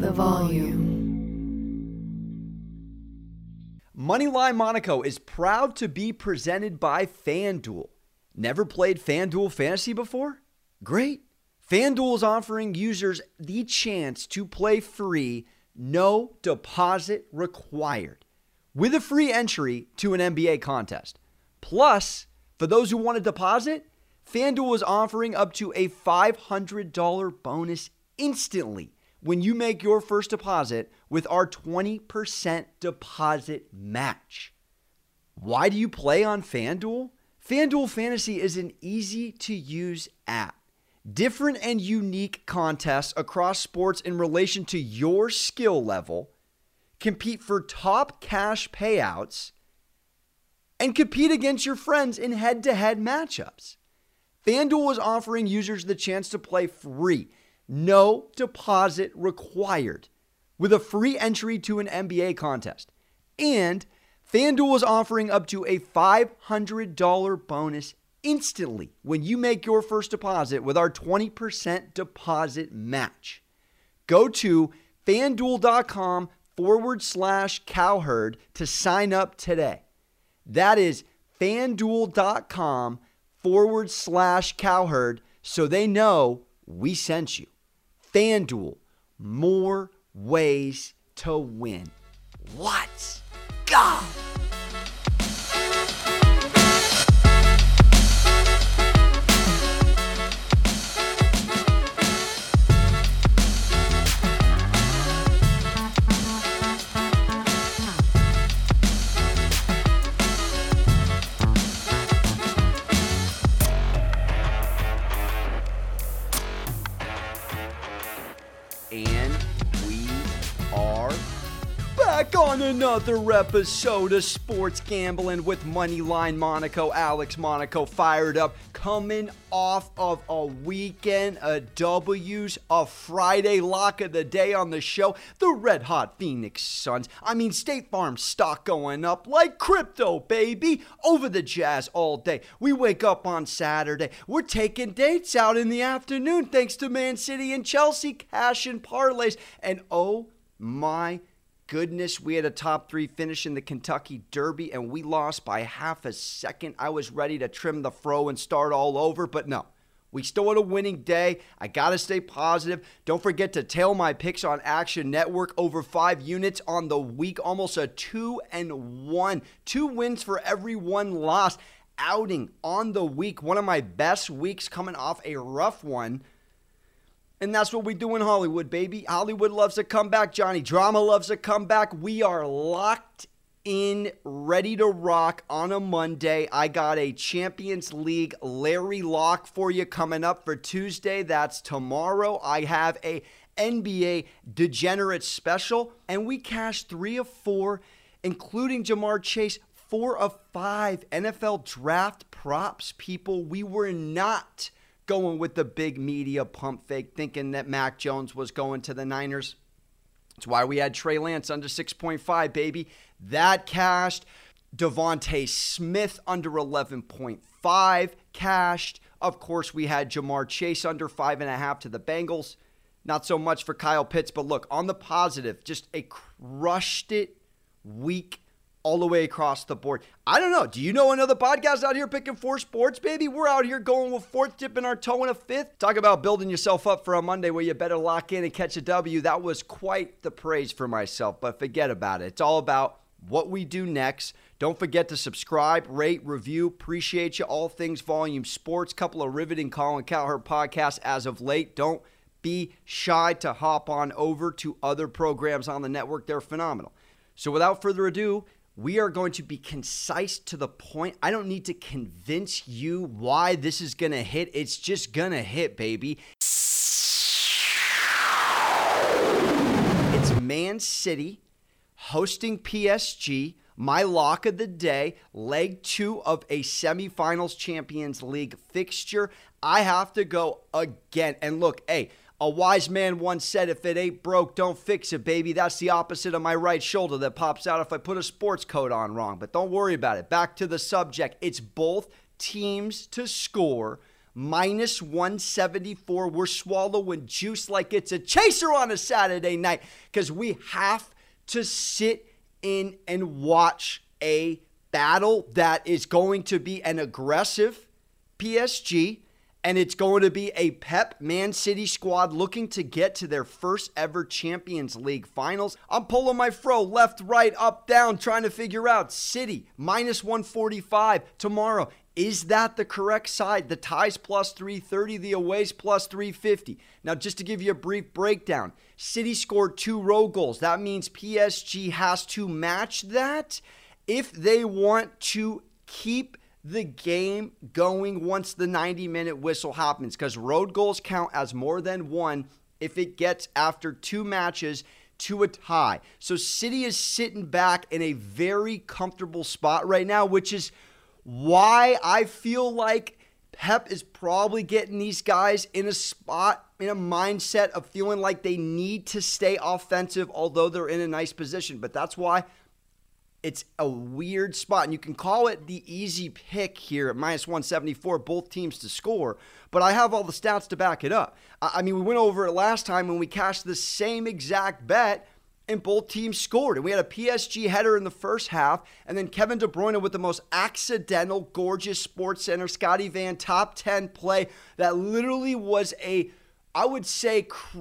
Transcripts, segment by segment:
the volume. Moneyline Monaco is proud to be presented by FanDuel. Never played FanDuel Fantasy before? Great. FanDuel is offering users the chance to play free, no deposit required, with a free entry to an NBA contest. Plus, for those who want to deposit, FanDuel is offering up to a $500 bonus instantly when you make your first deposit with our 20% deposit match. Why do you play on FanDuel? FanDuel Fantasy is an easy-to-use app. Different and unique contests across sports in relation to your skill level, compete for top cash payouts, and compete against your friends in head-to-head matchups. FanDuel is offering users the chance to play free, no deposit required, with a free entry to an NBA contest. And FanDuel is offering up to a $500 bonus instantly when you make your first deposit with our 20% deposit match. Go to FanDuel.com/Cowherd to sign up today. That is FanDuel.com/Cowherd so they know we sent you. FanDuel, more ways to win. Let's go! On another episode of Sports Gambling with Moneyline Monaco. Alex Monaco fired up, coming off of a weekend of W's, a Friday lock of the day on the show. The red hot Phoenix Suns. State Farm stock going up like crypto, baby. Over the Jazz all day. We wake up on Saturday. We're taking dates out in the afternoon thanks to Man City and Chelsea cashing parlays. And oh my goodness, we had a top 3 finish in the Kentucky Derby, and we lost by half a second. I was ready to trim the fro and start all over, but no. We still had a winning day. I got to stay positive. Don't forget to tail my picks on Action Network. Over 5 units on the week. Almost a 2-1. 2 wins for every 1 loss. Outing on the week. One of my best weeks coming off a rough one. And that's what we do in Hollywood, baby. Hollywood loves a comeback. Johnny Drama loves a comeback. We are locked in, ready to rock on a Monday. I got a Champions League Larry lock for you coming up for Tuesday. That's tomorrow. I have a NBA Degenerate special. And we cashed 3 of 4, including Ja'Marr Chase, 4 of 5 NFL draft props, people. We were not going with the big media pump fake, thinking that Mac Jones was going to the Niners. That's why we had Trey Lance under 6.5, baby. That cashed. Devontae Smith under 11.5 cashed. Of course, we had Ja'Marr Chase under 5.5 to the Bengals. Not so much for Kyle Pitts, but look, on the positive, just a crushed it week all the way across the board. I don't know. Do you know another podcast out here picking 4 sports, baby? We're out here going with 4th, dipping our toe in a 5th. Talk about building yourself up for a Monday where you better lock in and catch a W. That was quite the praise for myself, but forget about it. It's all about what we do next. Don't forget to subscribe, rate, review. Appreciate you. All things Volume Sports. Couple of riveting Colin Cowherd podcasts as of late. Don't be shy to hop on over to other programs on the network. They're phenomenal. So without further ado, we are going to be concise to the point. I don't need to convince you why this is going to hit. It's just going to hit, baby. It's Man City hosting PSG. My lock of the day, leg 2 of a semifinals Champions League fixture. I have to go again. And look, hey, a wise man once said, if it ain't broke, don't fix it, baby. That's the opposite of my right shoulder that pops out if I put a sports coat on wrong. But don't worry about it. Back to the subject. It's both teams to score. minus 174. We're swallowing juice like it's a chaser on a Saturday night because we have to sit in and watch a battle that is going to be an aggressive PSG, and it's going to be a Pep Man City squad looking to get to their first ever Champions League finals. I'm pulling my fro left, right, up, down, trying to figure out City minus 145 tomorrow. Is that the correct side? The ties plus 330, the aways plus 350. Now, just to give you a brief breakdown, City scored 2 road goals. That means PSG has to match that if they want to keep the game going once the 90-minute whistle happens, because road goals count as more than one if it gets after 2 matches to a tie. So City is sitting back in a very comfortable spot right now, which is why I feel like Pep is probably getting these guys in a spot, in a mindset of feeling like they need to stay offensive, although they're in a nice position. But that's why it's a weird spot, and you can call it the easy pick here at minus 174, both teams to score, but I have all the stats to back it up. I mean, we went over it last time when we cashed the same exact bet, and both teams scored, and we had a PSG header in the first half, and then Kevin De Bruyne with the most accidental, gorgeous SportsCenter, Scotty Van top 10 play that literally was I would say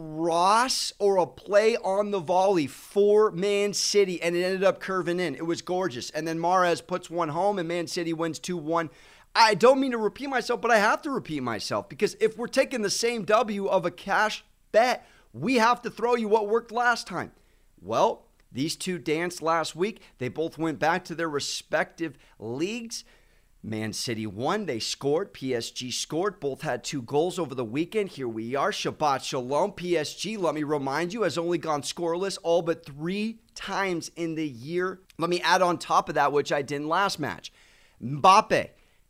cross or a play on the volley for Man City, and it ended up curving in. It was gorgeous. And then Mahrez puts one home, and Man City wins 2-1. I don't mean to repeat myself, but I have to repeat myself, because if we're taking the same W of a cash bet, we have to throw you what worked last time. Well, these two danced last week. They both went back to their respective leagues. Man City won. They scored. PSG scored. Both had 2 goals over the weekend. Here we are. Shabbat Shalom. PSG, let me remind you, has only gone scoreless all but 3 times in the year. Let me add on top of that, which I didn't last match. Mbappe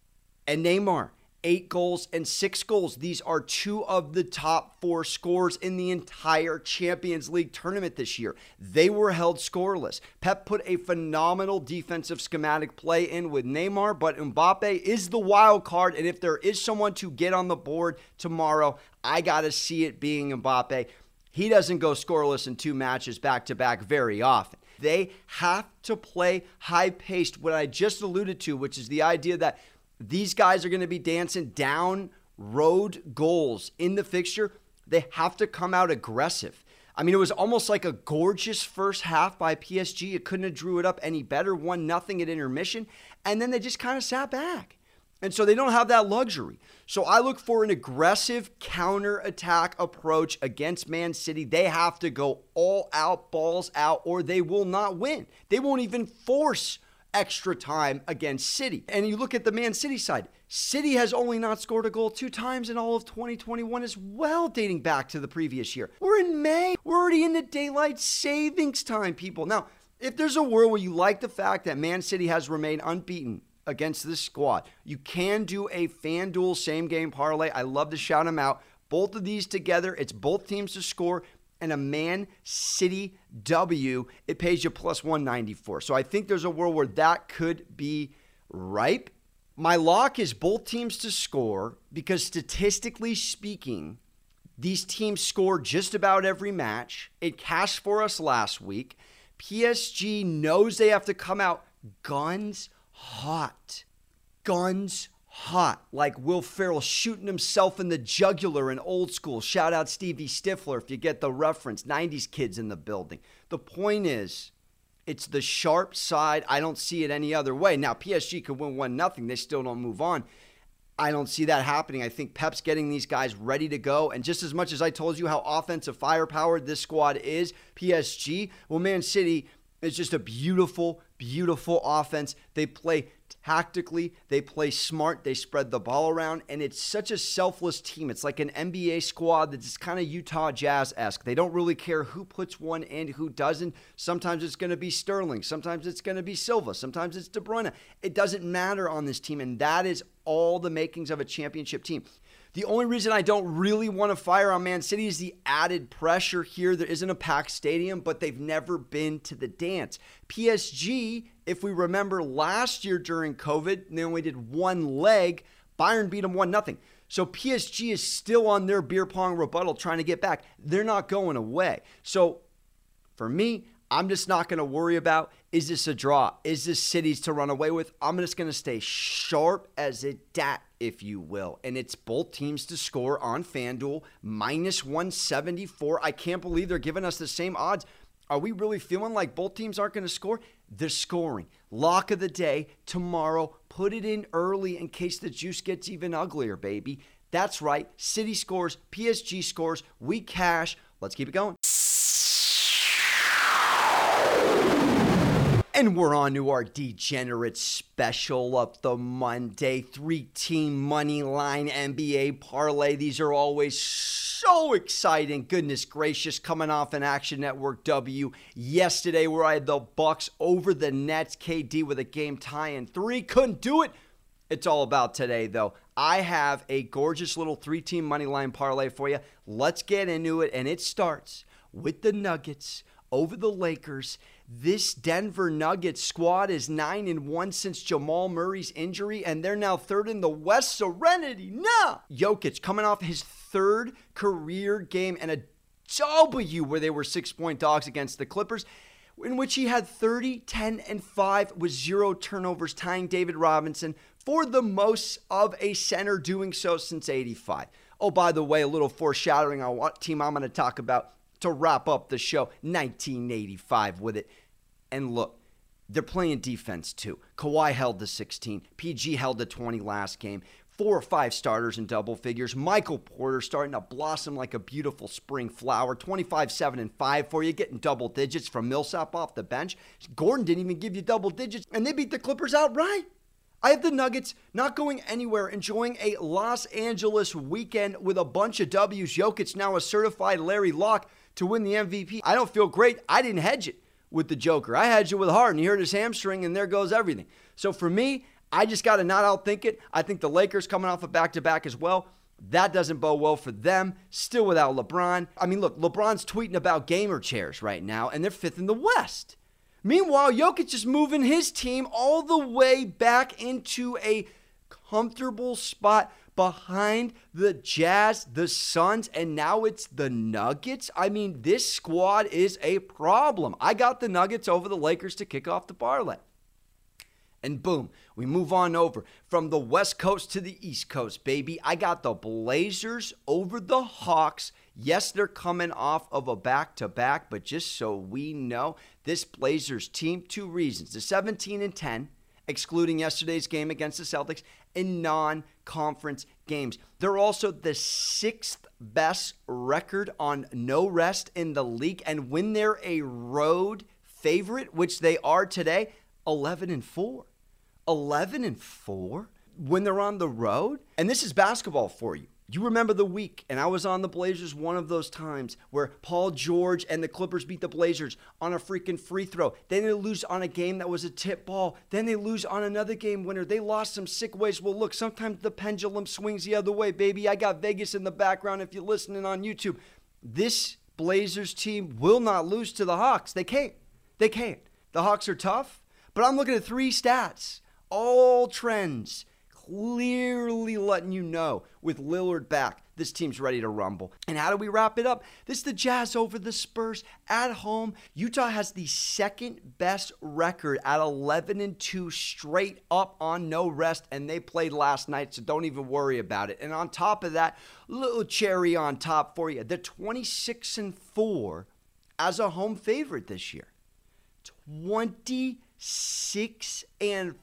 and Neymar, 8 goals and 6 goals. These are 2 of the top 4 scorers in the entire Champions League tournament this year. They were held scoreless. Pep put a phenomenal defensive schematic play in with Neymar, but Mbappe is the wild card, and if there is someone to get on the board tomorrow, I got to see it being Mbappe. He doesn't go scoreless in 2 matches back-to-back very often. They have to play high-paced, what I just alluded to, which is the idea that these guys are going to be dancing down road goals in the fixture. They have to come out aggressive. I mean, it was almost like a gorgeous first half by PSG. It couldn't have drew it up any better. 1-0 at intermission. And then they just kind of sat back. And so they don't have that luxury. So I look for an aggressive counter-attack approach against Man City. They have to go all out, balls out, or they will not win. They won't even force extra time against City. And you look at the Man City side. City has only not scored a goal 2 times in all of 2021 as well, dating back to the previous year. We're in May. We're already in the daylight savings time, people. Now, if there's a world where you like the fact that Man City has remained unbeaten against this squad, you can do a FanDuel same-game parlay. I love to shout them out. Both of these together, it's both teams to score, and a Man City W, it pays you plus 194. So I think there's a world where that could be ripe. My lock is both teams to score because statistically speaking, these teams score just about every match. It cashed for us last week. PSG knows they have to come out guns hot. Guns hot, like Will Ferrell shooting himself in the jugular in Old School. Shout out Stevie Stifler if you get the reference. 90s kids in the building. The point is, it's the sharp side. I don't see it any other way. Now, PSG could win 1-0. They still don't move on. I don't see that happening. I think Pep's getting these guys ready to go. And just as much as I told you how offensive firepower this squad is, PSG, well, Man City is just a beautiful, beautiful offense. They play tactically, they play smart, they spread the ball around, and it's such a selfless team. It's like an NBA squad that's kind of Utah Jazz-esque. They don't really care who puts one in, who doesn't. Sometimes it's going to be Sterling, sometimes it's going to be Silva, sometimes it's De Bruyne. It doesn't matter on this team, and that is all the makings of a championship team. The only reason I don't really want to fire on Man City is the added pressure here. There isn't a packed stadium, but they've never been to the dance. PSG, if we remember last year during COVID, they only did 1 leg. Bayern beat them 1-0. So PSG is still on their beer pong rebuttal trying to get back. They're not going away. So for me, I'm just not going to worry about, is this a draw? Is this City's to run away with? I'm just going to stay sharp as a dat, if you will. And it's both teams to score on FanDuel, minus 174. I can't believe they're giving us the same odds. Are we really feeling like both teams aren't going to score? They're scoring. Lock of the day, tomorrow. Put it in early in case the juice gets even uglier, baby. That's right. City scores, PSG scores, we cash. Let's keep it going. And we're on to our degenerate special of the Monday. 3-team money line NBA parlay. These are always so exciting. Goodness gracious, coming off an Action Network W yesterday where I had the Bucks over the Nets. KD with a game tie in 3. Couldn't do it. It's all about today, though. I have a gorgeous little 3-team money line parlay for you. Let's get into it. And it starts with the Nuggets over the Lakers. This Denver Nuggets squad is 9-1 since Jamal Murray's injury, and they're now third in the West. Serenity now. Jokic coming off his third career game and a W where they were 6-point dogs against the Clippers, in which he had 30, 10, and 5 with 0 turnovers, tying David Robinson for the most of a center doing so since 85. Oh, by the way, a little foreshadowing on what team I'm going to talk about to wrap up the show, 1985 with it. And look, they're playing defense too. Kawhi held to 16. PG held to 20 last game. 4 or 5 starters in double figures. Michael Porter starting to blossom like a beautiful spring flower. 25, 7, and 5 for you, getting double digits from Millsap off the bench. Gordon didn't even give you double digits, and they beat the Clippers outright. I have the Nuggets not going anywhere, enjoying a Los Angeles weekend with a bunch of W's. Jokic now a certified Larry Locke to win the MVP. I don't feel great. I didn't hedge it with the Joker. I hedged it with Harden. He hurt his hamstring, and there goes everything. So for me, I just got to not outthink it. I think the Lakers coming off a back-to-back as well. That doesn't bode well for them. Still without LeBron. I mean, look, LeBron's tweeting about gamer chairs right now, and they're 5th in the West. Meanwhile, Jokic is moving his team all the way back into a comfortable spot behind the Jazz, the Suns, and now it's the Nuggets. I mean, this squad is a problem. I got the Nuggets over the Lakers to kick off the parlay. And boom, we move on over from the West Coast to the East Coast, baby. I got the Blazers over the Hawks. Yes, they're coming off of a back-to-back, but just so we know, this Blazers team, 2 reasons. The 17-10, excluding yesterday's game against the Celtics, in non-conference games. They're also the 6th best record on no rest in the league, and when they're a road favorite, which they are today, 11-4. 11-4 when they're on the road. And this is basketball for you. You remember the week, and I was on the Blazers one of those times where Paul George and the Clippers beat the Blazers on a freaking free throw. Then they lose on a game that was a tip ball. Then they lose on another game winner. They lost some sick ways. Well, look, sometimes the pendulum swings the other way, baby. I got Vegas in the background if you're listening on YouTube. This Blazers team will not lose to the Hawks. They can't. They can't. The Hawks are tough, but I'm looking at 3 stats. All trends clearly letting you know with Lillard back, this team's ready to rumble. And how do we wrap it up? This is the Jazz over the Spurs at home. Utah has the 2nd best record at 11-2 straight up on no rest, and they played last night, so don't even worry about it. And on top of that, little cherry on top for you. They're 26-4 as a home favorite this year. 26-4.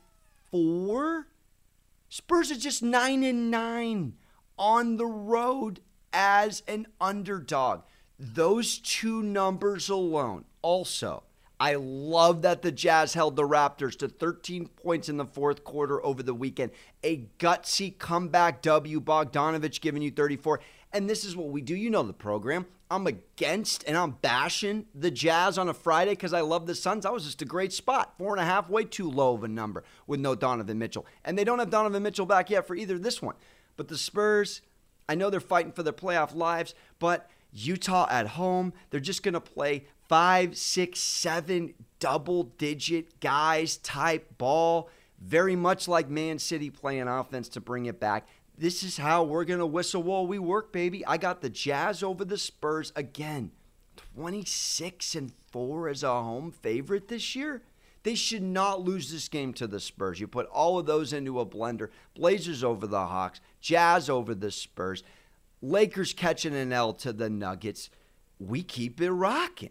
Spurs are just 9-9 on the road as an underdog. Those 2 numbers alone. Also, I love that the Jazz held the Raptors to 13 points in the 4th quarter over the weekend. A gutsy comeback W. Bogdanovich giving you 34. And this is what we do. You know the program. I'm against and I'm bashing the Jazz on a Friday because I love the Suns. That was just a great spot. 4.5, way too low of a number with no Donovan Mitchell. And they don't have Donovan Mitchell back yet for either this one. But the Spurs, I know they're fighting for their playoff lives, but Utah at home, they're just going to play 5, 6, 7 double-digit guys type ball. Very much like Man City playing offense to bring it back. this is how we're going to whistle while we work, baby. I got the Jazz over the Spurs again. 26-4 as a home favorite this year. They should not lose this game to the Spurs. You put all of those into a blender. Blazers over the Hawks. Jazz over the Spurs. Lakers catching an L to the Nuggets. We keep it rocking.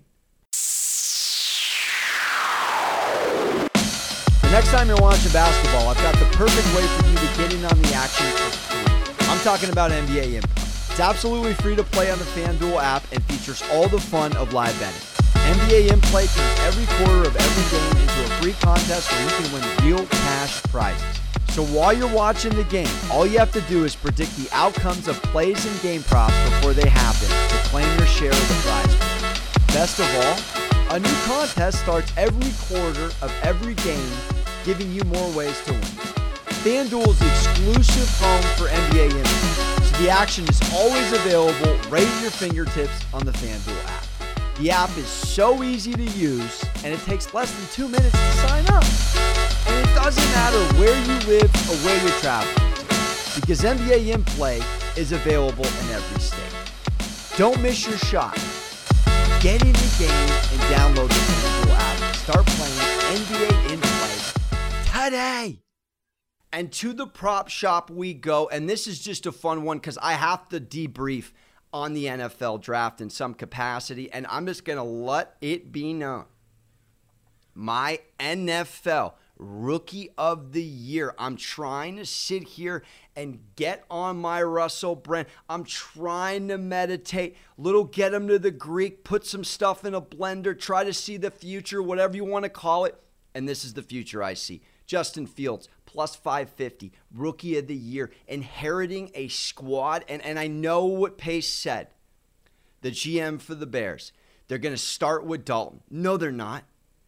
The next time you're watching basketball, I've got the perfect way for you to get in on the action for free. I'm talking about NBA Info. It's absolutely free to play on the FanDuel app and features all the fun of live betting. NBA In-Play turns every quarter of every game into a free contest where you can win real cash prizes. So while you're watching the game, all you have to do is predict the outcomes of plays and game props before they happen to claim your share of the prize pool. Best of all, a new contest starts every quarter of every game, giving you more ways to win. FanDuel is the exclusive home for NBA Info, so the action is always available right at your fingertips on the FanDuel app. The app is so easy to use, and it takes less than 2 minutes to sign up. And it doesn't matter where you live or where you're traveling to, because NBA In-Play is available in every state. Don't miss your shot. Get in the game and download the FanDuel app and start playing NBA In-Play today. And to the prop shop we go, and this is just a fun one because I have to debrief on the NFL draft in some capacity, and I'm just going to let it be known. My NFL Rookie of the Year. I'm trying to sit here and get on my Russell Brand. I'm trying to meditate, little get him to the Greek, put some stuff in a blender, try to see the future, whatever you want to call it. And this is the future I see. Justin Fields, plus 550, Rookie of the Year, inheriting a squad. And I know what Pace said, the GM for the Bears. They're going to start with Dalton. No, they're not.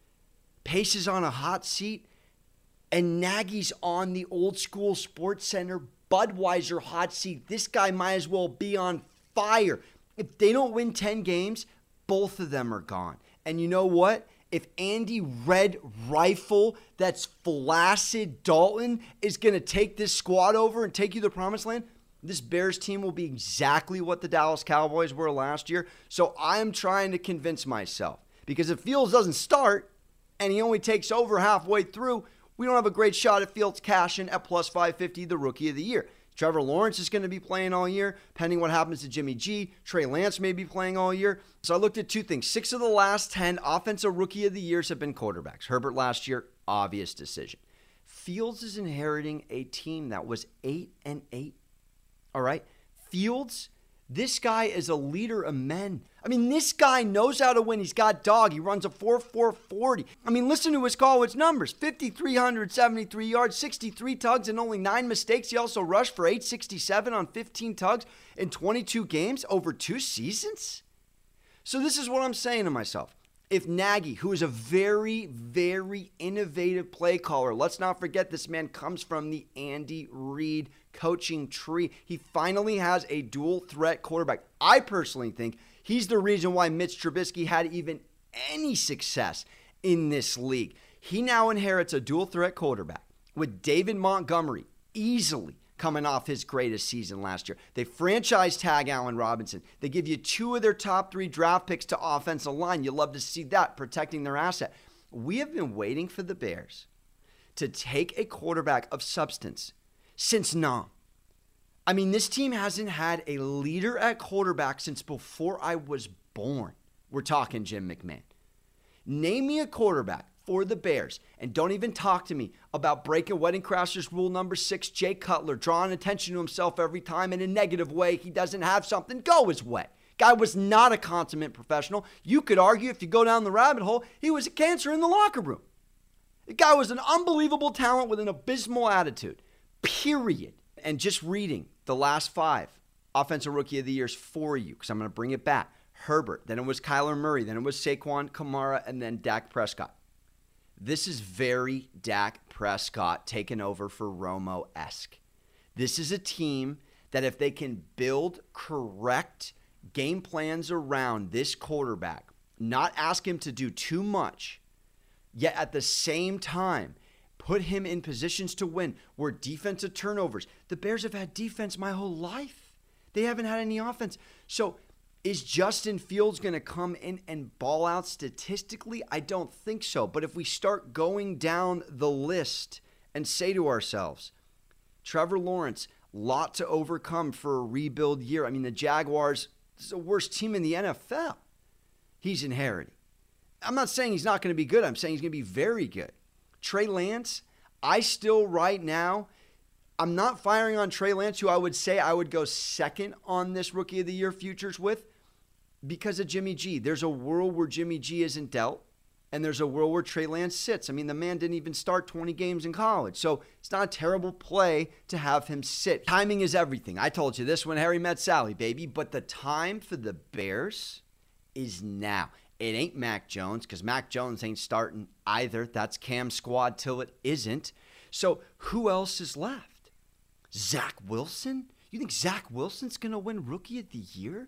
Pace is on a hot seat, and Nagy's on the old school Sports Center Budweiser hot seat. This guy might as well be on fire. If they don't win 10 games, both of them are gone. And you know what? If Andy Red Rifle, that's flaccid Dalton, is going to take this squad over and take you to the promised land, this Bears team will be exactly what the Dallas Cowboys were last year. So I am trying to convince myself, because if Fields doesn't start and he only takes over halfway through, we don't have a great shot at Fields cashing at plus 550, the Rookie of the Year. Trevor Lawrence is going to be playing all year, pending what happens to Jimmy G. Trey Lance may be playing all year. So I looked at two things. 6 of the last 10 offensive Rookie of the Years have been quarterbacks. Herbert last year, obvious decision. Fields is inheriting a team that was 8-8. All right? Fields, this guy is a leader of men. I mean, this guy knows how to win. He's got dog. He runs a 4.40. I mean, listen to his college numbers. 5,373 yards, 63 tugs, and only 9 mistakes. He also rushed for 867 on 15 tugs in 22 games over 2 seasons. So this is what I'm saying to myself. If Nagy, who is a very, very innovative play caller, let's not forget this man comes from the Andy Reid coaching tree. He finally has a dual threat quarterback. I personally think he's the reason why Mitch Trubisky had even any success in this league. He now inherits a dual threat quarterback with David Montgomery easily coming off his greatest season last year. They franchise tag Allen Robinson. They give you 2 of their top 3 draft picks to offensive line. You love to see that, protecting their asset. We have been waiting for the Bears to take a quarterback of substance since Nam. I mean, this team hasn't had a leader at quarterback since before I was born. We're talking Jim McMahon. Name me a quarterback for the Bears, and don't even talk to me about breaking Wedding Crashers rule number 6, Jay Cutler, drawing attention to himself every time in a negative way. He doesn't have something go his way. Guy was not a consummate professional. You could argue, if you go down the rabbit hole, he was a cancer in the locker room. The guy was an unbelievable talent with an abysmal attitude, period. And just reading the last 5 offensive Rookie of the Years for you, because I'm going to bring it back. Herbert, then it was Kyler Murray, then it was Saquon Kamara, and then Dak Prescott. This is very Dak Prescott taken over for Romo-esque. This is a team that if they can build correct game plans around this quarterback, not ask him to do too much, yet at the same time put him in positions to win where defensive turnovers. The Bears have had defense my whole life. They haven't had any offense. So is Justin Fields going to come in and ball out statistically? I don't think so. But if we start going down the list and say to ourselves, Trevor Lawrence, lot to overcome for a rebuild year. I mean, the Jaguars, this is the worst team in the NFL he's inheriting. I'm not saying he's not going to be good. I'm saying he's going to be very good. Trey Lance, I still right now, I'm not firing on Trey Lance, who I would say I would go second on this Rookie of the Year futures with because of Jimmy G. There's a world where Jimmy G isn't dealt, and there's a world where Trey Lance sits. I mean, the man didn't even start 20 games in college, so it's not a terrible play to have him sit. Timing is everything. I told you this when Harry met Sally, baby, but the time for the Bears is now. It ain't Mac Jones, because Mac Jones ain't starting either. That's Cam's squad till it isn't. So who else is left? Zach Wilson? You think Zach Wilson's going to win Rookie of the Year?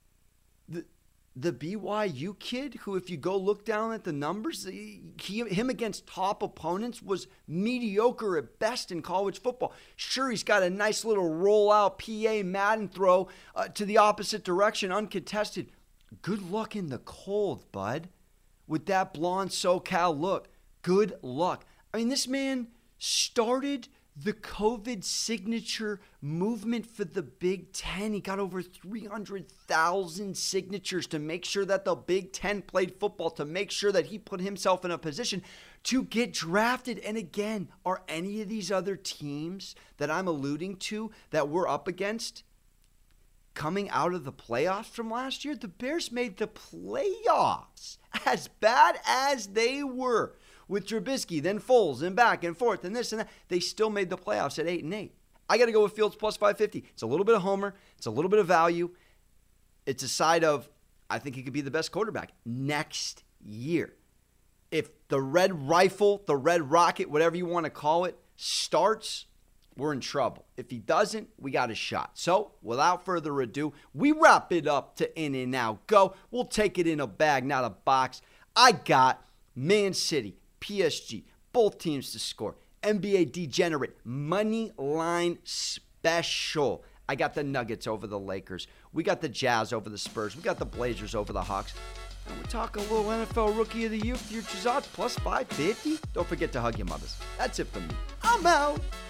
The BYU kid, who if you go look down at the numbers, him against top opponents was mediocre at best in college football. Sure, he's got a nice little rollout PA Madden throw to the opposite direction, uncontested. Good luck in the cold, bud. With that blonde SoCal look. Good luck. I mean, this man started the COVID signature movement for the Big Ten. He got over 300,000 signatures to make sure that the Big Ten played football, to make sure that he put himself in a position to get drafted. And again, are any of these other teams that I'm alluding to that we're up against coming out of the playoffs from last year? The Bears made the playoffs. As bad as they were with Trubisky, then Foles, and back and forth, and this and that, they still made the playoffs at 8-8. I got to go with Fields plus 550. It's a little bit of homer. It's a little bit of value. It's a side of, I think he could be the best quarterback next year. If the red rifle, the red rocket, whatever you want to call it, starts, we're in trouble. If he doesn't, we got a shot. So, without further ado, we wrap it up to In-N-Out Go. We'll take it in a bag, not a box. I got Man City, PSG, both teams to score. NBA Degenerate, money line special. I got the Nuggets over the Lakers. We got the Jazz over the Spurs. We got the Blazers over the Hawks. And we're talking a little NFL Rookie of the Year futures odds plus 550. Don't forget to hug your mothers. That's it for me. I'm out.